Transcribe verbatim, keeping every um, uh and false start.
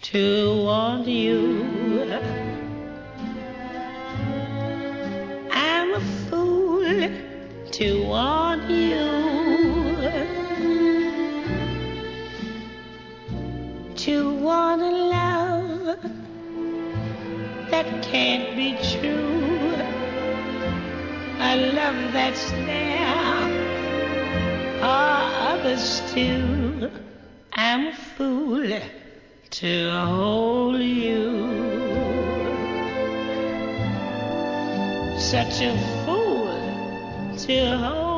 to want you. I'm a fool to want you, to want a love that can't be true, a love that's there for others too. I'm a fool to hold you, such a fool to hold